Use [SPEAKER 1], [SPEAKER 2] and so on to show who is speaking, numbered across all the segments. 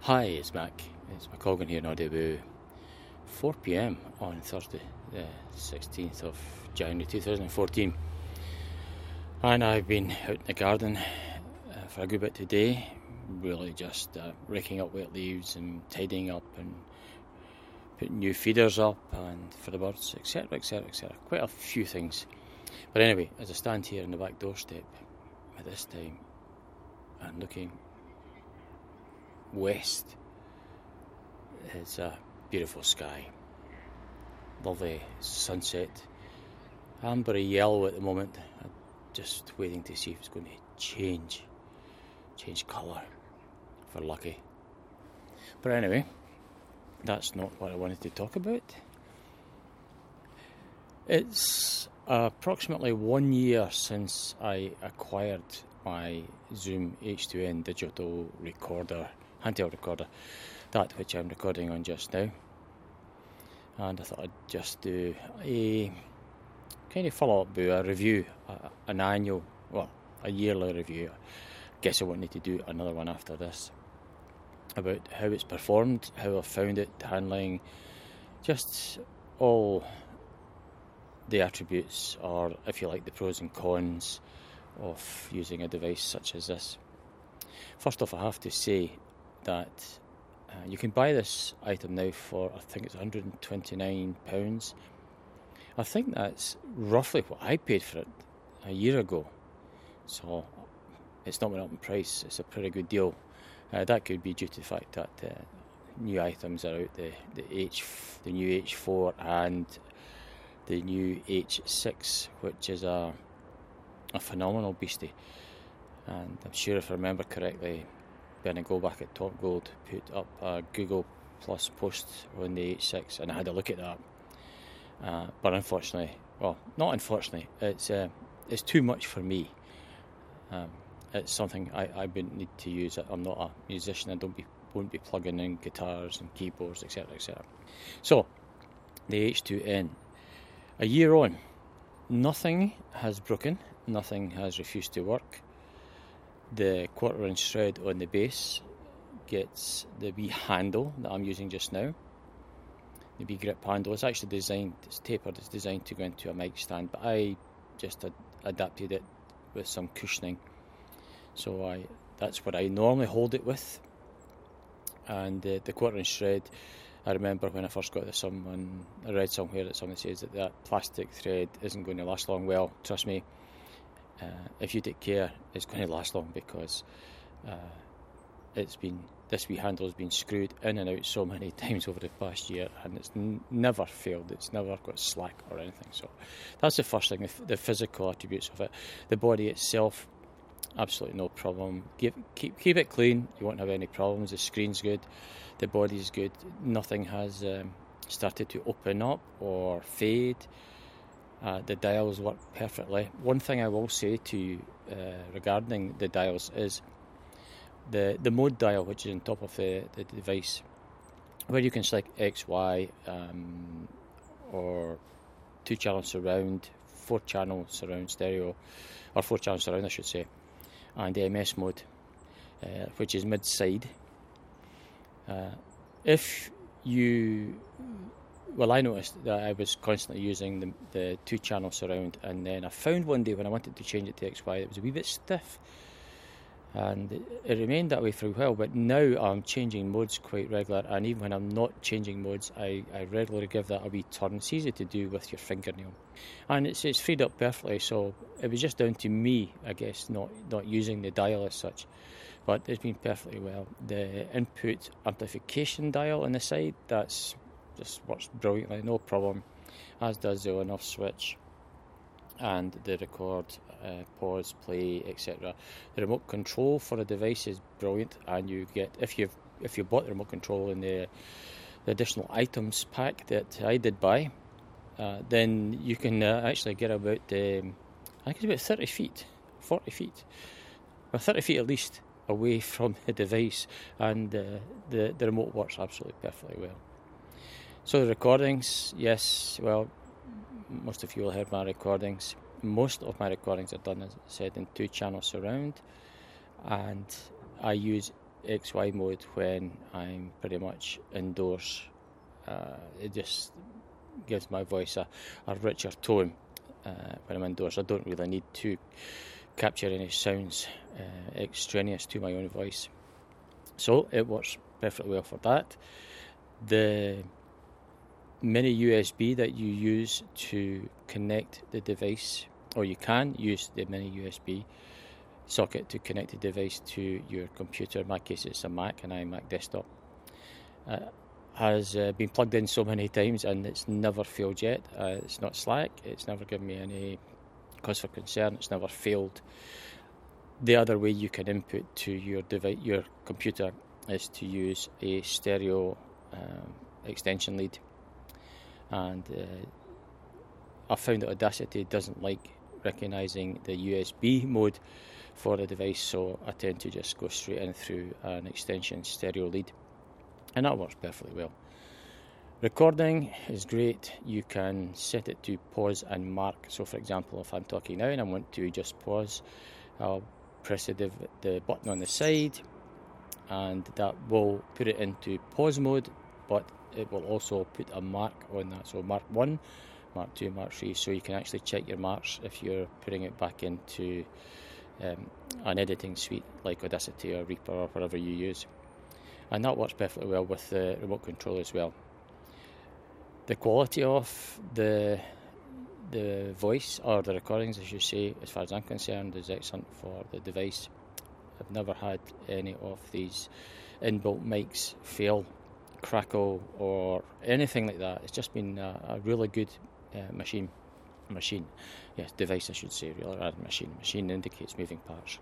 [SPEAKER 1] Hi, it's Mac. It's McColgan here in Audioboo. 4 p.m. on Thursday, the 16th of January 2014. And I've been out in the garden for a good bit today, really just raking up wet leaves and tidying up and putting new feeders up and for the birds, etc, etc, etc. Quite a few things. But anyway, as I stand here on the back doorstep at this time and looking west, it's a beautiful sky, lovely sunset, ambery yellow at the moment. I'm just waiting to see if it's going to change colour for lucky. But anyway, that's not what I wanted to talk about. It's approximately 1 year since I acquired my Zoom H2N digital recorder, handheld recorder, that which I'm recording on just now. And I thought I'd just do a kind of follow-up, a review, a yearly review. I guess I won't need to do another one after this, about how it's performed, how I found it, handling, just all the attributes, or if you like, the pros and cons of using a device such as this. First off, I have to say that you can buy this item now for, I think it's £129. I think that's roughly what I paid for it a year ago. So it's not went up in price. It's a pretty good deal. That could be due to the fact that new items are out, the new H4 and the new H6, which is a phenomenal beastie. And I'm sure, if I remember correctly, Bernie Goldbach at Top Gold put up a Google Plus post on the H6, and I had a look at that. But unfortunately, well, not unfortunately, it's too much for me. It's something I wouldn't need to use. I'm not a musician. I won't be plugging in guitars and keyboards, etc, etc. So the H2N, a year on, nothing has broken, nothing has refused to work. The 1/4-inch thread on the base gets the wee handle that I'm using just now. The wee grip handle. It's actually designed, it's tapered, it's designed to go into a mic stand, but I just adapted it with some cushioning. So that's what I normally hold it with. And the 1/4-inch thread, I remember when I first got this, I read somewhere that someone says that plastic thread isn't going to last long. Well, trust me, if you take care, it's going to last long, because this wee handle has been screwed in and out so many times over the past year, and it's never failed. It's never got slack or anything. So that's the first thing, the physical attributes of it. The body itself, absolutely no problem. Keep it clean. You won't have any problems. The screen's good. The body's good. Nothing has started to open up or fade. The dials work perfectly. One thing I will say to you regarding the dials is the mode dial, which is on top of the device, where you can select X, Y, or 2-channel surround, 4-channel surround stereo, or 4-channel surround I should say, and the MS mode, which is mid-side. I noticed that I was constantly using the 2-channel surround, and then I found one day when I wanted to change it to XY, it was a wee bit stiff, and it remained that way for a while. But now I'm changing modes quite regular, and even when I'm not changing modes, I regularly give that a wee turn. It's easy to do with your fingernail, and it's freed up perfectly. So it was just down to me, I guess, not using the dial as such. But it's been perfectly well. The input amplification dial on the side, that's just works brilliantly, no problem, as does the on-off switch and the record, pause, play, etc. The remote control for the device is brilliant, and you get, if you bought the remote control in the additional items pack that I did buy, then you can actually get about I think it's about 30 feet, 40 feet, or 30 feet at least away from the device, and the remote works absolutely perfectly well. So the recordings, yes, well, most of you will have heard my recordings. Most of my recordings are done, as I said, in 2-channel surround, and I use XY mode when I'm pretty much indoors. It just gives my voice a richer tone when I'm indoors. I don't really need to capture any sounds extraneous to my own voice. So it works perfectly well for that. The mini USB that you use to connect the device, or you can use the mini USB socket to connect the device to your computer. In my case, it's a Mac, an iMac desktop. Has been plugged in so many times and it's never failed yet. It's not slack. It's never given me any cause for concern. It's never failed. The other way you can input to your device, your computer, is to use a stereo extension lead. And I found that Audacity doesn't like recognising the USB mode for the device, so I tend to just go straight in through an extension stereo lead, and that works perfectly well. Recording is great. You can set it to pause and mark. So for example, if I'm talking now and I want to just pause, I'll press the button on the side, and that will put it into pause mode, but it will also put a mark on that. So mark 1, mark 2, mark 3, so you can actually check your marks if you're putting it back into an editing suite like Audacity or Reaper or whatever you use. And that works perfectly well with the remote control as well. The quality of the voice, or the recordings I should say, as far as I'm concerned, is excellent for the device. I've never had any of these inbuilt mics fail, crackle, or anything like that. It's just been a really good device I should say, really, rather than machine. Machine indicates moving parts.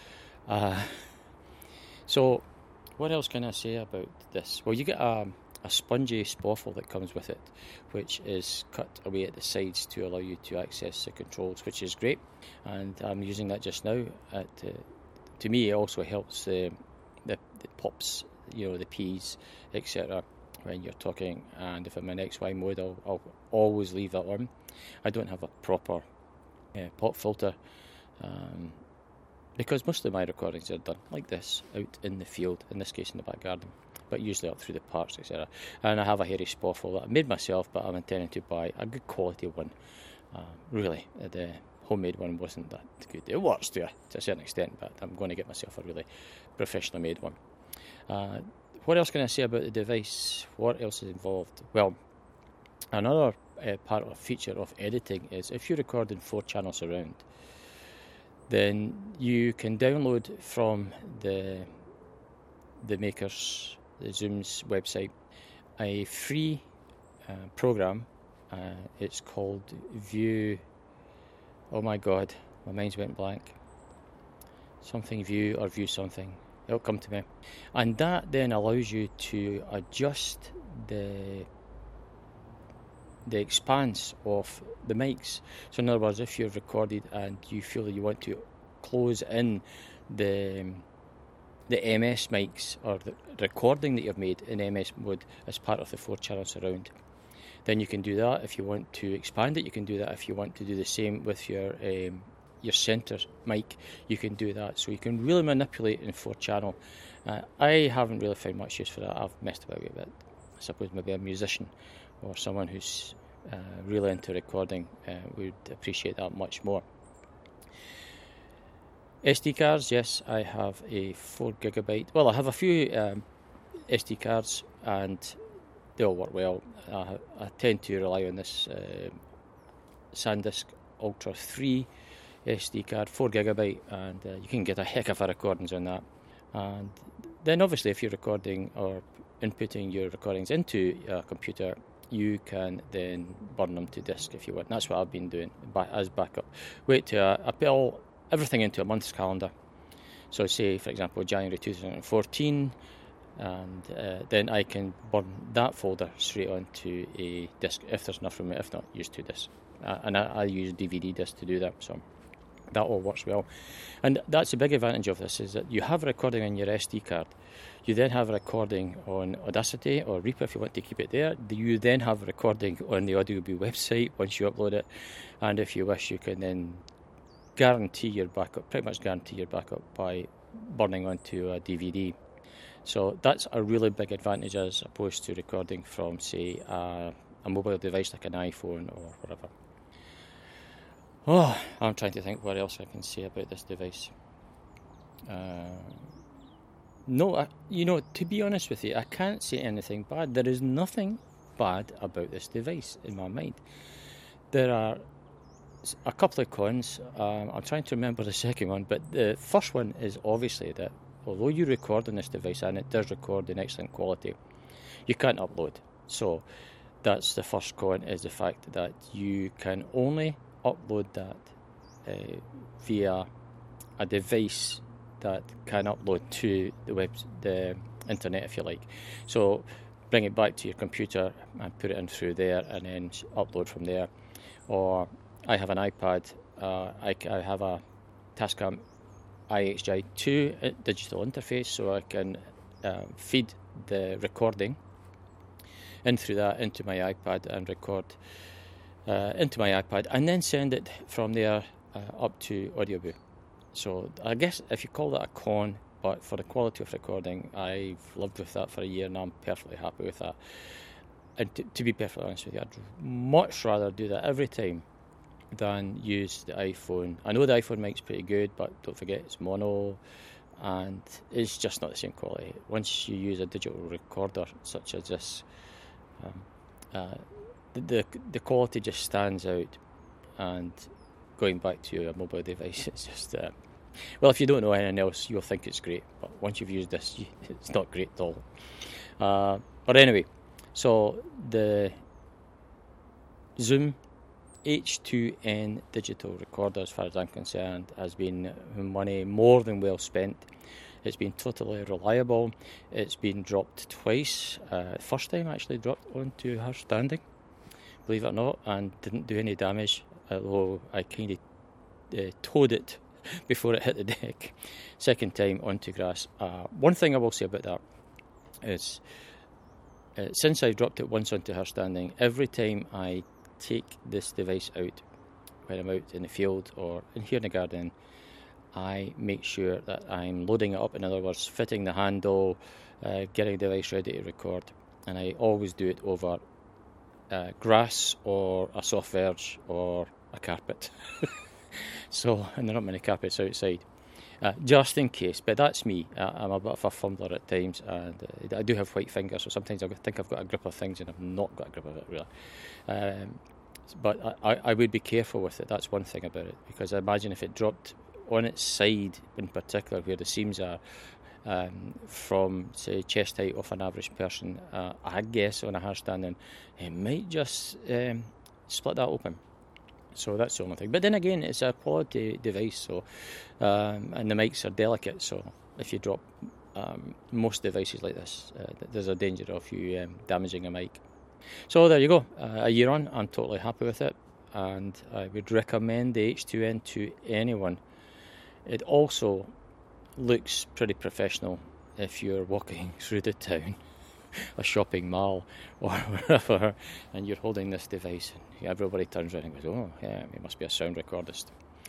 [SPEAKER 1] So what else can I say about this? Well, you get a spongy spoffle that comes with it, which is cut away at the sides to allow you to access the controls, which is great, and I'm using that just now. To me, it also helps the pops, the P's, etc. when you're talking. And if I'm in XY mode, I'll always leave that on. I don't have a proper pop filter, because most of my recordings are done like this, out in the field, in this case in the back garden, but usually up through the parks, etc. And I have a hairy spoffle that I made myself, but I'm intending to buy a good quality one. Really, the homemade one wasn't that good. It works to a certain extent, but I'm going to get myself a really professionally made one. What else can I say about the device? What else is involved? Well, another part of feature of editing is if you record in 4 channels surround, then you can download from the makers, the Zoom's website, a free program. It's called View. Oh my God, my mind's went blank. Something View or View something. It'll come to me. And that then allows you to adjust the expanse of the mics. So in other words, if you've recorded and you feel that you want to close in the MS mics, or the recording that you've made in MS mode as part of the 4 channel surround, then you can do that. If you want to expand it, you can do that. If you want to do the same with your centre mic, you can do that. So you can really manipulate in 4 channel. I haven't really found much use for that. I've messed about with it. I suppose maybe a musician or someone who's really into recording would appreciate that much more. SD cards, yes, I have a 4GB. Well, I have a few SD cards and they all work well. I tend to rely on this SanDisk Ultra 3 SD card, 4GB, and you can get a heck of a recordings on that. And then obviously if you're recording or inputting your recordings into a computer, you can then burn them to disk if you want. And that's what I've been doing as backup. Wait till I put everything into a month's calendar. So say, for example, January 2014, and then I can burn that folder straight onto a disk if there's enough room, if not, use 2 disks. And I use DVD disks to do that, so that all works well. And that's a big advantage of this, is that you have a recording on your SD card. You then have a recording on Audacity or Reaper if you want to keep it there. You then have a recording on the AudioBoo website once you upload it. And if you wish, you can then guarantee your backup, pretty much guarantee your backup by burning onto a DVD. So that's a really big advantage as opposed to recording from, say, a mobile device like an iPhone or whatever. Oh, I'm trying to think what else I can say about this device. No, to be honest with you, I can't say anything bad. There is nothing bad about this device in my mind. There are a couple of cons. I'm trying to remember the second one, but the first one is obviously that although you record on this device, and it does record in excellent quality, you can't upload. So that's the first con, is the fact that you can only upload that via a device that can upload to the internet, if you like. So bring it back to your computer and put it in through there, and then upload from there. Or I have an iPad. I have a Tascam IHI2 digital interface, so I can feed the recording in through that into my iPad and record into my iPad, and then send it from there up to Audioboo. So I guess if you call that a con, but for the quality of recording, I've lived with that for a year and I'm perfectly happy with that. And to be perfectly honest with you, I'd much rather do that every time than use the iPhone. I know the iPhone mic's pretty good, but don't forget it's mono, and it's just not the same quality. Once you use a digital recorder such as this, the quality just stands out. And going back to a mobile device, it's just well, if you don't know anything else, you'll think it's great, but once you've used this, it's not great at all. But anyway, so the Zoom H2N digital recorder, as far as I'm concerned, has been money more than well spent. It's been totally reliable. It's been dropped twice. First time actually dropped onto her standing, believe it or not, and didn't do any damage, although I kind of towed it before it hit the deck. Second time onto grass. One thing I will say about that is, since I dropped it once onto her standing, every time I take this device out, when I'm out in the field or in here in the garden, I make sure that I'm loading it up. In other words, fitting the handle, getting the device ready to record, and I always do it over grass or a soft verge or a carpet. So, and there aren't many carpets outside, just in case. But that's me. I'm a bit of a fumbler at times, and I do have white fingers, so sometimes I think I've got a grip of things and I've not got a grip of it, really. But I would be careful with it. That's one thing about it, because I imagine if it dropped on its side, in particular where the seams are, from, say, chest height of an average person, I guess on a hair standing, it might just split that open. So that's the only thing. But then again, it's a quality device, so and the mics are delicate, so if you drop most devices like this, there's a danger of you damaging a mic. So there you go. A year on, I'm totally happy with it, and I would recommend the H2N to anyone. It also looks pretty professional if you're walking through the town, a shopping mall or wherever, and you're holding this device, and everybody turns around and goes, "Oh, yeah, he must be a sound recordist."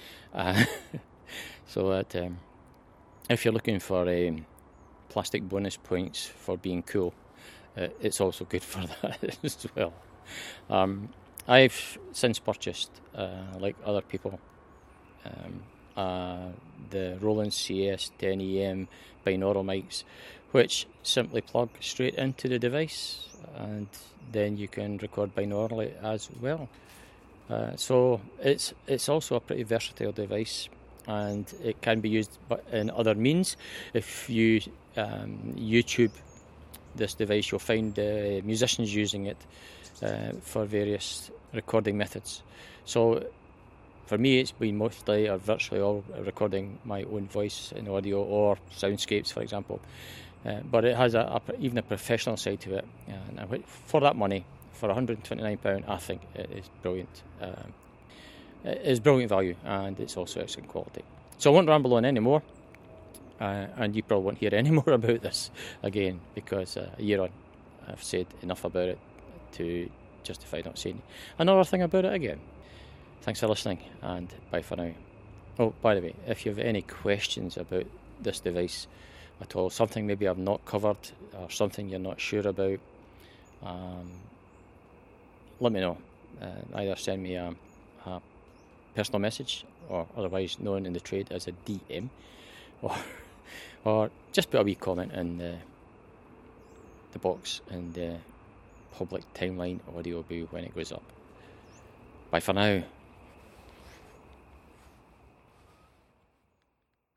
[SPEAKER 1] So that if you're looking for plastic bonus points for being cool, it's also good for that as well. I've since purchased, like other people, the Roland CS10EM binaural mics, which simply plug straight into the device, and then you can record binaurally as well. So it's also a pretty versatile device, and it can be used in other means. If you YouTube this device, you'll find musicians using it for various recording methods. So for me, it's been mostly or virtually all recording my own voice in audio or soundscapes, for example. But it has even a professional side to it. And for that money, for £129, I think it is brilliant. It is brilliant value, and it's also excellent quality. So I won't ramble on anymore, and you probably won't hear any more about this again, because a year on, I've said enough about it to justify not saying another thing about it again. Thanks for listening, and bye for now. Oh, by the way, if you have any questions about this device, at all, something maybe I've not covered or something you're not sure about, let me know. Either send me a personal message, or otherwise known in the trade as a DM, or just put a wee comment in the box in the public timeline audio when it goes up. Bye for now.